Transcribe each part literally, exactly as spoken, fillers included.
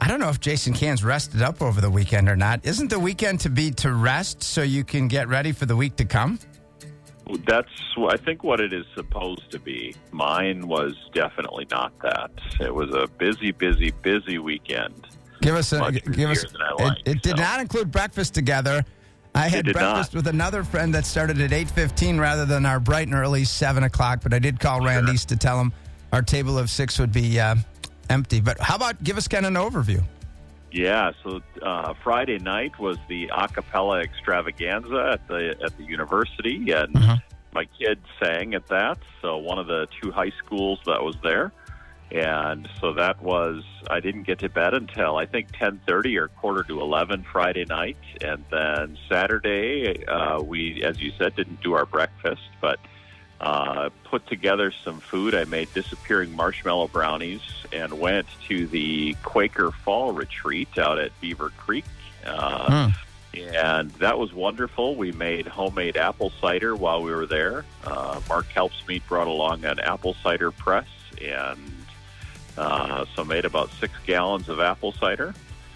don't know if Jason Cairns rested up over the weekend or not. Isn't the weekend to be to rest so you can get ready for the week to come? That's, I think, what it is supposed to be. Mine was definitely not that. It was a busy, busy, busy weekend. Give us a Much give us. busier than I like, it, it did so. not include breakfast together. I had did breakfast not. with another friend that started at eight fifteen rather than our bright and early seven o'clock. But I did call Randy's to tell him our table of six would be uh, empty. But how about give us kind of an overview? Yeah, so uh, Friday night was the a cappella extravaganza at the at the university, and Uh-huh. my kids sang at that. So one of the two high schools that was there, and so that was. I didn't get to bed until I think ten thirty or quarter to eleven Friday night, and then Saturday uh, we, as you said, didn't do our breakfast, but. Uh, put together some food. I made disappearing marshmallow brownies and went to the Quaker Fall Retreat out at Beaver Creek. Uh, hmm. And that was wonderful. We made homemade apple cider while we were there. Uh, Mark Helpsmeet brought along an apple cider press, and uh, so made about six gallons of apple cider.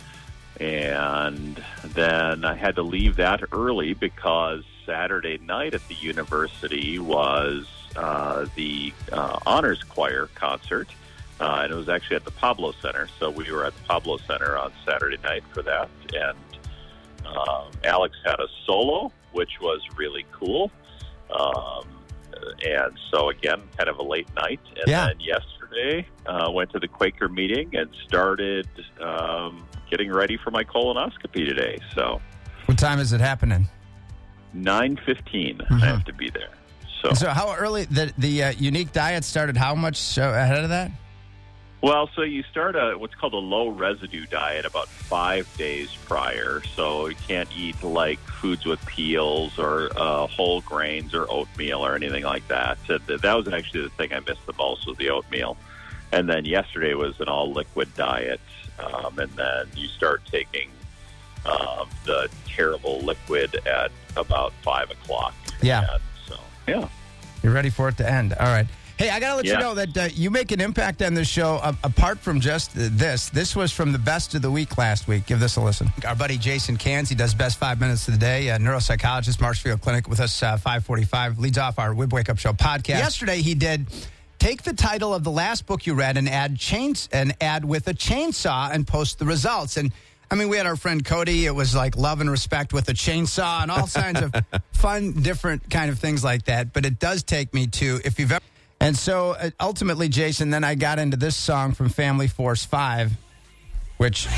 And then I had to leave that early because Saturday night at the university was uh, the uh, honors choir concert, uh, and it was actually at the Pablo Center. So we were at the Pablo Center on Saturday night for that, and um, Alex had a solo, which was really cool. Um, and so again, kind of a late night. And Yeah. then yesterday, uh, went to the Quaker meeting and started um, getting ready for my colonoscopy today. So What time is it happening? nine fifteen, Mm-hmm. I have to be there. So, So how early the the uh, unique diet started? How much uh, ahead of that? well, so you start a what's called a low residue diet about five days prior. So you can't eat like foods with peels or uh, whole grains or oatmeal or anything like that. So th- that was actually the thing I missed the most was the oatmeal. And then yesterday was an all liquid diet, um, and then you start taking um, the terrible liquid at about five o'clock. Yeah. And so yeah. You're ready for it to end. All right. Hey, I got to let Yeah. you know that uh, you make an impact on this show uh, apart from just uh, this. This was from the best of the week last week. Give this a listen. Our buddy Jason Cairns, he does Best Five Minutes of the Day, a neuropsychologist, Marshfield Clinic with us, uh, five forty-five, leads off our Wib Wake Up Show podcast. Yesterday, he did take the title of the last book you read and add chains and add with a chainsaw and post the results. And I mean, we had our friend Cody. It was like love and respect with a chainsaw and all kinds of fun, different kind of things like that. But it does take me to, if you've ever... And so, uh, ultimately, Jason, then I got into this song from Family Force five, which... So,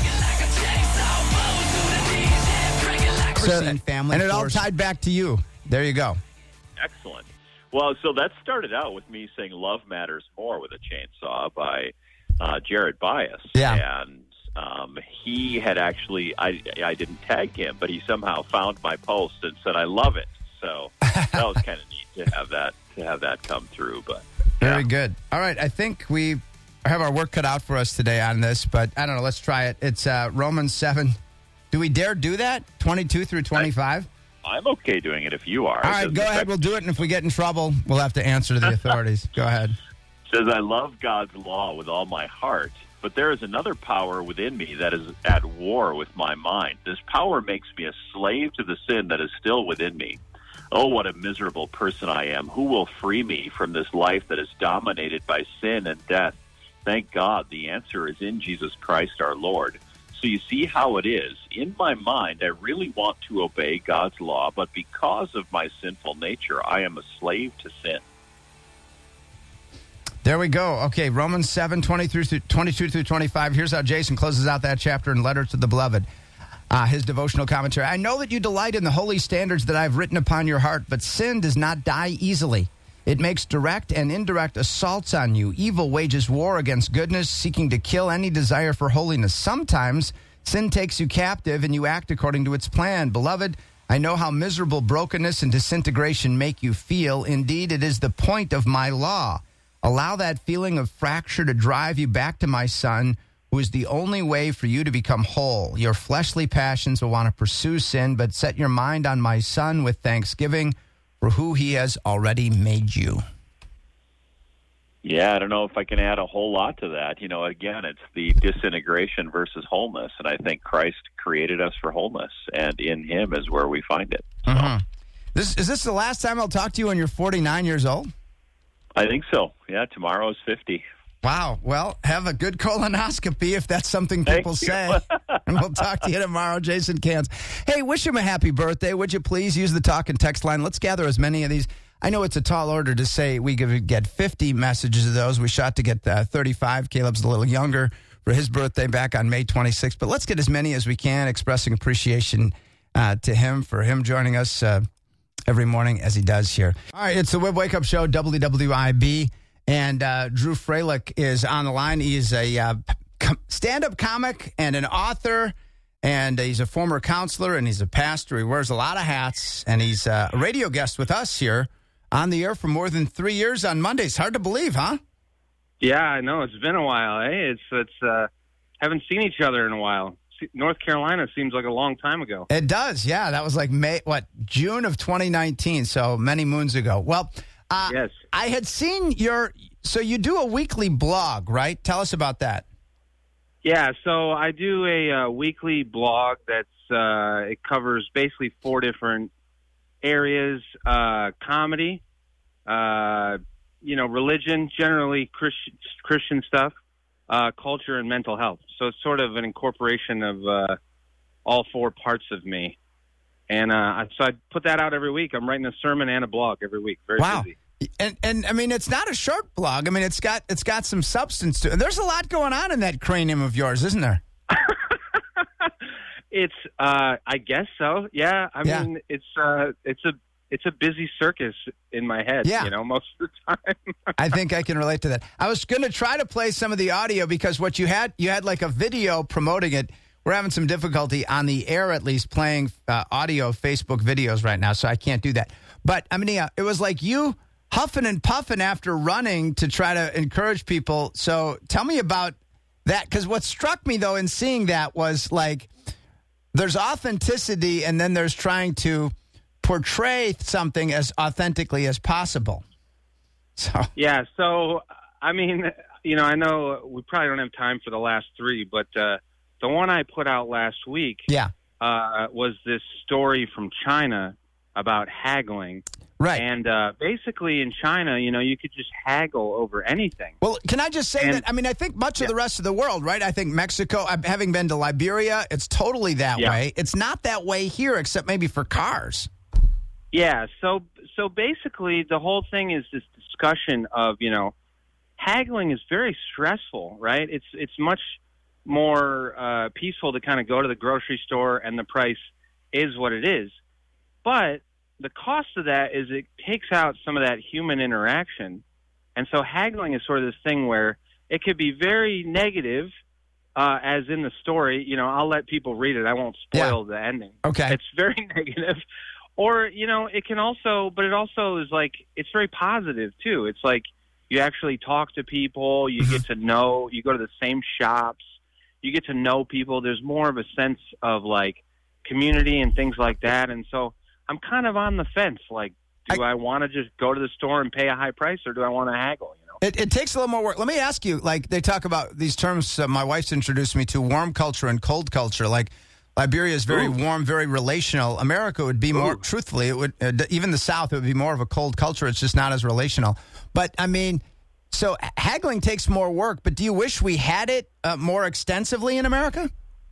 Family and it all Force. tied back to you. There you go. Excellent. Well, so that started out with me saying Love Matters More with a Chainsaw by uh, Jared Bias. Yeah. And um, he had actually, I, I didn't tag him, but he somehow found my post and said, I love it. So that was kind of neat to have that, to have that come through. But Very yeah. good. All right, I think we have our work cut out for us today on this, but I don't know. Let's try it. It's uh, Romans seven. Do we dare do that? twenty-two through twenty-five? I'm okay doing it if you are. All right, go ahead. We'll do it, and if we get in trouble, we'll have to answer to the authorities. Go ahead. It says, I love God's law with all my heart, but there is another power within me that is at war with my mind. This power makes me a slave to the sin that is still within me. Oh, what a miserable person I am. Who will free me from this life that is dominated by sin and death? Thank God the answer is in Jesus Christ our Lord. So you see how it is. In my mind, I really want to obey God's law, but because of my sinful nature, I am a slave to sin. There we go. Okay, Romans seven, twenty through twenty-two through twenty-five. Here's how Jason closes out that chapter in Letter to the Beloved. Uh, his devotional commentary. I know that you delight in the holy standards that I've written upon your heart, but sin does not die easily. It makes direct and indirect assaults on you. Evil wages war against goodness, seeking to kill any desire for holiness. Sometimes sin takes you captive and you act according to its plan. Beloved, I know how miserable brokenness and disintegration make you feel. Indeed, it is the point of my law. Allow that feeling of fracture to drive you back to my Son, who is the only way for you to become whole. Your fleshly passions will want to pursue sin, but set your mind on my Son with thanksgiving for who he has already made you. Yeah, I don't know if I can add a whole lot to that. You know, again, it's the disintegration versus wholeness, and I think Christ created us for wholeness, and in Him is where we find it. So. Mm-hmm. This is this the last time I'll talk to you when you're forty-nine years old? I think so. Yeah, tomorrow is fifty. Wow. Well, have a good colonoscopy if that's something people say. And we'll talk to you tomorrow, Jason Cans. Hey, wish him a happy birthday. Would you please use the talk and text line? Let's gather as many of these. I know it's a tall order to say we could get fifty messages of those. We shot to get uh, thirty-five. Caleb's a little younger for his birthday back on May twenty-sixth. But let's get as many as we can, expressing appreciation uh, to him for him joining us uh, every morning as he does here. All right, it's the Web Wake Up Show, W W I B. And uh, Drew Froelich is on the line. He's a uh, com- stand-up comic and an author. And he's a former counselor and he's a pastor. He wears a lot of hats. And he's uh, a radio guest with us here on the air for more than three years on Mondays. Hard to believe, huh? Yeah, I know. It's been a while, eh? It's, it's, uh, haven't seen each other in a while. North Carolina seems like a long time ago. It does, yeah. That was like May, what, June of twenty nineteen, so many moons ago. Well, uh, yes. I had seen your, so you do a weekly blog, right? Tell us about that. Yeah, so I do a uh, weekly blog that's, uh, it covers basically four different areas, uh, comedy, uh, you know, religion, generally Christ- Christian stuff, uh, culture, and mental health. So it's sort of an incorporation of uh, all four parts of me. And uh, so I put that out every week. I'm writing a sermon and a blog every week. Very wow. busy. And and I mean, it's not a short blog. I mean, it's got it's got some substance to it. There's a lot going on in that cranium of yours, isn't there? It's, uh, I guess so. Yeah. I yeah. mean, it's, uh, it's a, it's a busy circus in my head, yeah. you know, most of the time. I think I can relate to that. I was going to try to play some of the audio because what you had, you had like a video promoting it. We're having some difficulty on the air, at least playing uh, audio Facebook videos right now. So I can't do that. But I mean, yeah, it was like you huffing and puffing after running to try to encourage people. So tell me about that. Because what struck me though in seeing that was like, there's authenticity, and then there's trying to portray something as authentically as possible. So yeah, so I mean, you know, I know we probably don't have time for the last three, but uh, the one I put out last week, yeah, uh, was this story from China about haggling. Right. And uh, basically in China, you know, you could just haggle over anything. Well, can I just say and, that, I mean, I think much yeah. of the rest of the world, right? I think Mexico, having been to Liberia, it's totally that yeah. way. It's not that way here, except maybe for cars. Yeah, so so basically the whole thing is this discussion of, you know, haggling is very stressful, right? It's, it's much more uh, peaceful to kind of go to the grocery store and the price is what it is. But the cost of that is it takes out some of that human interaction. And so haggling is sort of this thing where it could be very negative, uh, as in the story. You know, I'll let people read it. I won't spoil yeah. the ending. Okay. It's very negative. Or, you know, it can also, but it also is like, it's very positive too. It's like you actually talk to people, you get to know, you go to the same shops, you get to know people. There's more of a sense of like community and things like that. And so I'm kind of on the fence. Like, do I, I want to just go to the store and pay a high price, or do I want to haggle? You know, it, it takes a little more work. Let me ask you. Like, they talk about these terms. Uh, my wife's introduced me to warm culture and cold culture. Like, Liberia is very Ooh. warm, very relational. America would be more, Ooh. truthfully, it would uh, even the South, it would be more of a cold culture. It's just not as relational. But I mean, so haggling takes more work. But do you wish we had it uh, more extensively in America?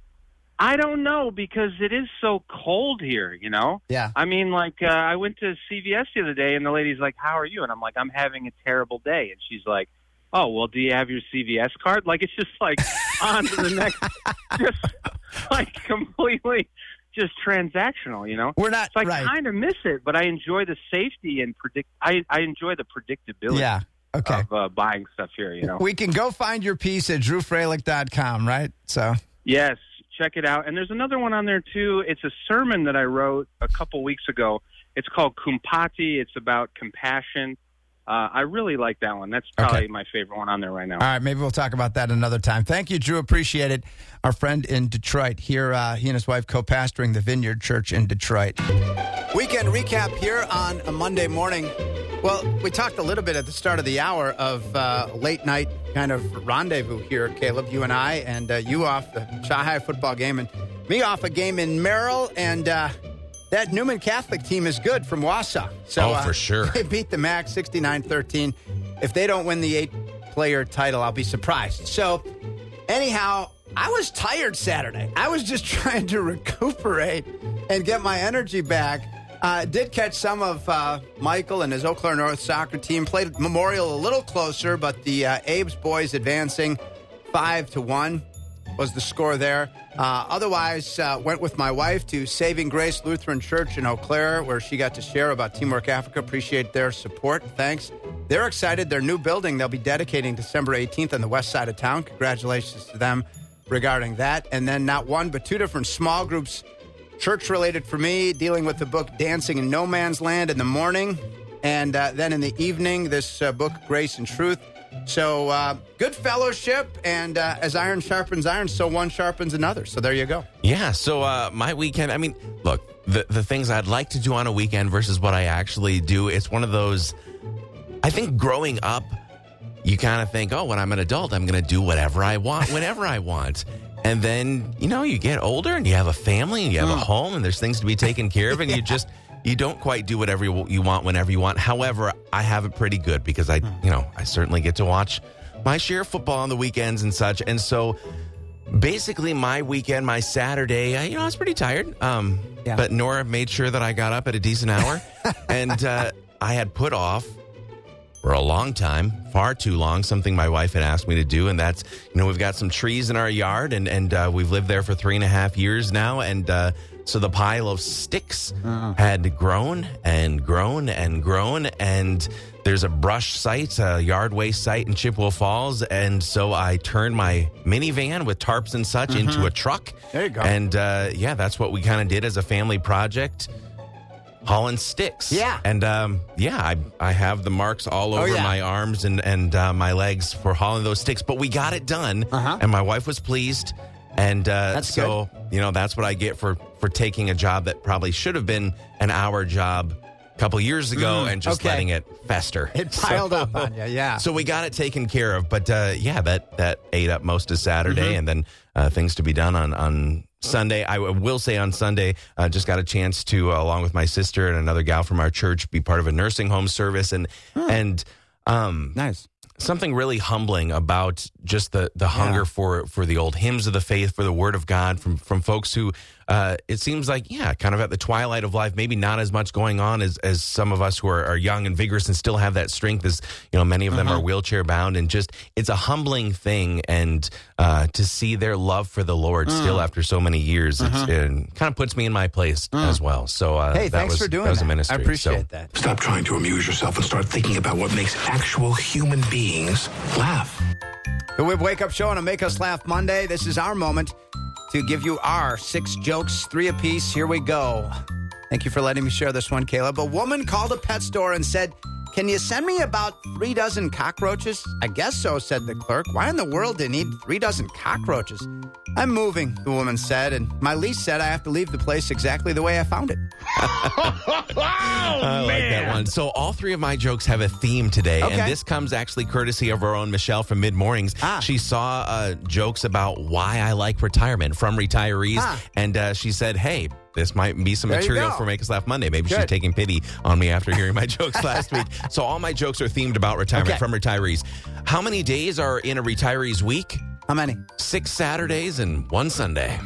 I don't know, because it is so cold here, you know? Yeah. I mean, like, uh, I went to C V S the other day, and the lady's like, how are you? And I'm like, I'm having a terrible day. And she's like, oh, well, do you have your C V S card? Like, it's just like on to the next, just like completely just transactional, you know? We're not, so I right. kind of miss it, but I enjoy the safety and predict. I, I enjoy the predictability yeah. okay. of uh, buying stuff here, you know? We can go find your piece at drew froelich dot com, right? So yes. Check it out. And there's another one on there, too. It's a sermon that I wrote a couple weeks ago. It's called Kumpati. It's about compassion. Uh, I really like that one. That's probably okay. my favorite one on there right now. All right. Maybe we'll talk about that another time. Thank you, Drew. Appreciate it. Our friend in Detroit here, uh, he and his wife co-pastoring the Vineyard Church in Detroit. Weekend recap here on a Monday morning. Well, we talked a little bit at the start of the hour of uh, late night kind of rendezvous here, Caleb, you and I, and uh, you off the Chi-High football game and me off a game in Merrill, and uh, that Newman Catholic team is good from Wausau. So, oh, for uh, sure. They beat the M A C sixty-nine thirteen. If they don't win the eight-player title, I'll be surprised. So, anyhow, I was tired Saturday. I was just trying to recuperate and get my energy back. Uh, did catch some of uh, Michael and his Eau Claire North soccer team. Played Memorial a little closer, but the uh, Abe's boys advancing five to one was the score there. Uh, otherwise, uh, went with my wife to Saving Grace Lutheran Church in Eau Claire, where she got to share about Teamwork Africa. Appreciate their support. Thanks. They're excited. Their new building they'll be dedicating December eighteenth on the west side of town. Congratulations to them regarding that. And then not one, but two different small groups, church-related for me, dealing with the book Dancing in No Man's Land in the morning. And uh, then in the evening, this uh, book, Grace and Truth. So uh, good fellowship, and uh, as iron sharpens iron, so one sharpens another. So there you go. Yeah, so uh, my weekend, I mean, look, the, the things I'd like to do on a weekend versus what I actually do, it's one of those, I think growing up, you kind of think, oh, when I'm an adult, I'm going to do whatever I want, whenever I want. And then, you know, you get older and you have a family and you have mm. a home and there's things to be taken care of and yeah. you just, you don't quite do whatever you want whenever you want. However, I have it pretty good because I, you know, I certainly get to watch my share of football on the weekends and such. And so basically my weekend, my Saturday, I, you know, I was pretty tired. Um, yeah. But Nora made sure that I got up at a decent hour and uh, I had put off for a long time, far too long, something my wife had asked me to do. And that's, you know, we've got some trees in our yard and, and uh, we've lived there for three and a half years now. And uh, so the pile of sticks uh-huh. had grown and grown and grown. And there's a brush site, a yard waste site in Chippewa Falls. And so I turned my minivan with tarps and such uh-huh. into a truck. There you go. And uh, yeah, that's what we kind of did as a family project. Hauling sticks. Yeah. And, um, yeah, I I have the marks all over oh, yeah. my arms and, and uh, my legs for hauling those sticks. But we got it done, uh-huh. and my wife was pleased. And uh, that's so, good. you know, that's what I get for, for taking a job that probably should have been an hour job a couple years ago mm, and just okay. letting it fester. It piled so, up on you, yeah. So we got it taken care of. But, uh, yeah, that, that ate up most of Saturday mm-hmm. and then uh, things to be done on, on Sunday. I will say on Sunday, uh, just got a chance to, uh, along with my sister and another gal from our church, be part of a nursing home service. And, hmm. and um, nice. Something really humbling about just the, the hunger yeah. for, for the old hymns of the faith, for the word of God from, from folks who, uh, it seems like, yeah, kind of at the twilight of life, maybe not as much going on as, as some of us who are, are young and vigorous and still have that strength as, you know, many of them uh-huh. are wheelchair bound, and just, it's a humbling thing. And, uh, to see their love for the Lord uh-huh. still after so many years, uh-huh. it's, it kind of puts me in my place uh-huh. as well. So, uh, hey, that thanks was, for doing that was that. a ministry. I appreciate so. that. Stop trying to amuse yourself and start thinking about what makes actual human beings laugh. The Wib Wake Up Show on a Make Us Laugh Monday. This is our moment to give you our six jokes, three apiece. Here we go. Thank you for letting me share this one, Caleb. A woman called a pet store and said, "Can you send me about three dozen cockroaches?" "I guess so," said the clerk. "Why in the world do you need three dozen cockroaches?" "I'm moving," the woman said, "and my lease said I have to leave the place exactly the way I found it." oh, I like that one. So all three of my jokes have a theme today, okay. and this comes actually courtesy of our own Michelle from Mid Mornings. Ah. She saw uh, jokes about why I like retirement from retirees, ah. and uh, she said, "Hey, this might be some there material for Make Us Laugh Monday." Maybe Good. she's taking pity on me after hearing my jokes last week. So all my jokes are themed about retirement okay. from retirees. How many days are in a retiree's week? How many? Six Saturdays and one Sunday.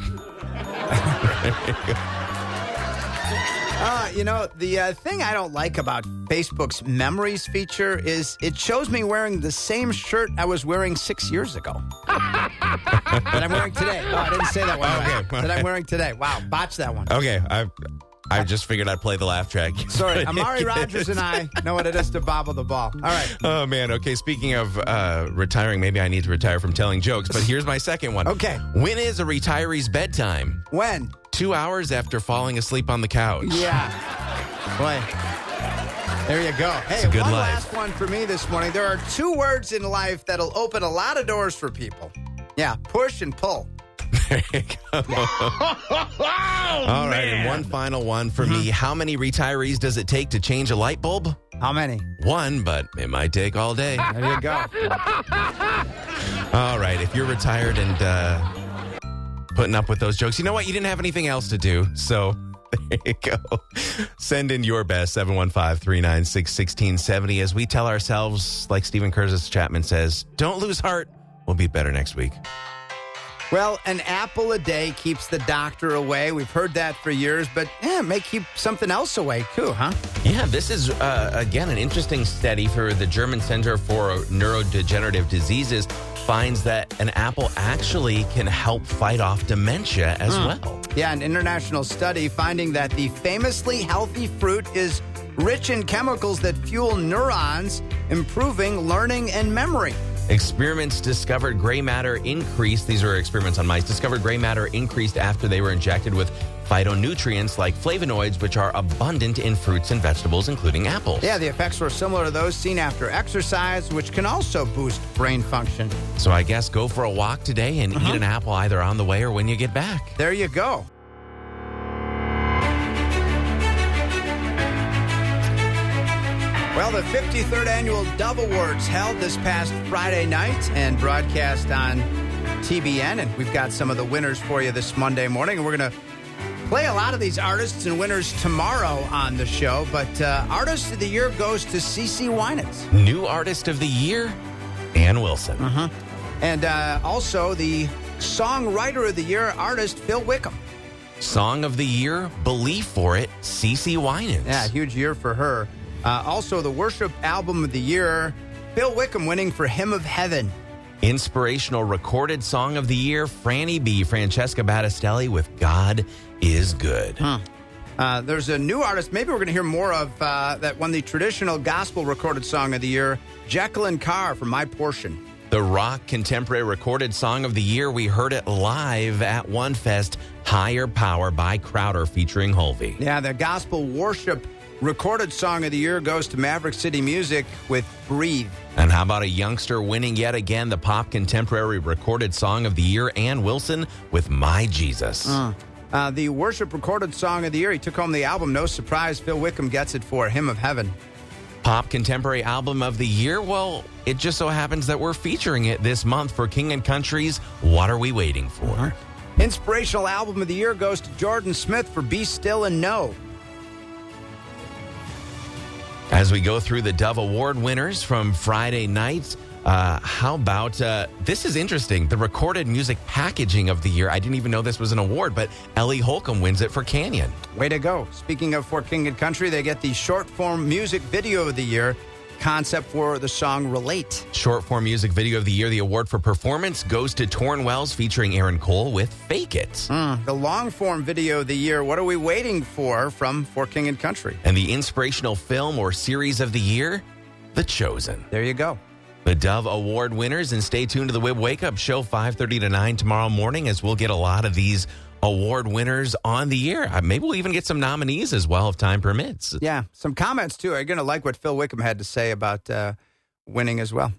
Uh, you know, the uh, thing I don't like about Facebook's Memories feature is it shows me wearing the same shirt I was wearing six years ago. that I'm wearing today. Oh, I didn't say that one. Okay. Right. That I'm wearing today. Wow, botch that one. Okay, I I just figured I'd play the laugh track. Sorry, Amari Rogers and I know what it is to bobble the ball. All right. Oh, man. Okay, speaking of uh, retiring, maybe I need to retire from telling jokes, but here's my second one. Okay. When is a retiree's bedtime? When? Two hours after falling asleep on the couch. Yeah. Boy. There you go. Hey, It's a good one life. last one for me this morning. There are two words in life that'll open a lot of doors for people. Yeah, push and pull. There you go. oh, All right, and one final one for me. How many retirees does it take to change a light bulb? How many? One, but it might take all day. There you go. All right, if you're retired and uh, putting up with those jokes, you know what? You didn't have anything else to do, so there you go. Send in your best, seven one five, three nine six, one six seven zero, as we tell ourselves, like Stephen Curtis Chapman says, don't lose heart. We'll be better next week. Well, an apple a day keeps the doctor away. We've heard that for years, but yeah, it may keep something else away too, huh? Yeah, this is, uh, again, an interesting study for the German Center for Neurodegenerative Diseases finds that an apple actually can help fight off dementia as mm. well. Yeah, an international study finding that the famously healthy fruit is rich in chemicals that fuel neurons, improving learning and memory. Experiments discovered gray matter increased. These are experiments on mice. Discovered gray matter increased after they were injected with phytonutrients like flavonoids, which are abundant in fruits and vegetables, including apples. Yeah, the effects were similar to those seen after exercise, which can also boost brain function. So I guess go for a walk today and uh-huh. eat an apple either on the way or when you get back. There you go. Well, the fifty-third Annual Dove Awards held this past Friday night and broadcast on T B N. And we've got some of the winners for you this Monday morning. And we're going to play a lot of these artists and winners tomorrow on the show. But uh, Artist of the Year goes to CeCe Winans. New Artist of the Year, Ann Wilson. Uh-huh. And uh, also the Songwriter of the Year, artist Phil Wickham. Song of the Year, Believe for It, CeCe Winans. Yeah, huge year for her. Uh, also, the Worship Album of the Year, Phil Wickham winning for Hymn of Heaven. Inspirational Recorded Song of the Year, Franny B, Francesca Battistelli with God is Good. Huh. Uh, there's a new artist, maybe we're going to hear more of, uh, that won the Traditional Gospel Recorded Song of the Year, Jacqueline Carr from My Portion. The Rock Contemporary Recorded Song of the Year, we heard it live at One Fest, Higher Power by Crowder featuring Holvey. Yeah, the Gospel Worship Recorded Song of the Year goes to Maverick City Music with Breathe. And how about a youngster winning yet again the Pop Contemporary Recorded Song of the Year, Ann Wilson with My Jesus. Uh, uh, the Worship Recorded Song of the Year, he took home the album. No surprise, Phil Wickham gets it for Hymn of Heaven. Pop Contemporary Album of the Year, well, it just so happens that we're featuring it this month for King and Country's What Are We Waiting For? Uh-huh. Inspirational Album of the Year goes to Jordan Smith for Be Still and Know. As we go through the Dove Award winners from Friday night, uh, how about, uh, this is interesting, the Recorded Music Packaging of the Year. I didn't even know this was an award, but Ellie Holcomb wins it for Canyon. Way to go. Speaking of For King and Country, they get the Short Form Music Video of the Year, concept for the song Relate. Short Form Music Video of the Year, the award for performance goes to Torn Wells featuring Aaron Cole with Fake It. Mm, the Long Form Video of the Year, What Are We Waiting For? From For King and Country. And the Inspirational Film or Series of the Year, The Chosen. There you go. The Dove Award winners, and stay tuned to the Wib Wake Up Show five thirty to nine tomorrow morning as we'll get a lot of these award winners on the air. Maybe we'll even get some nominees as well if time permits. Yeah, some comments too. Are you going to like what Phil Wickham had to say about uh, winning as well?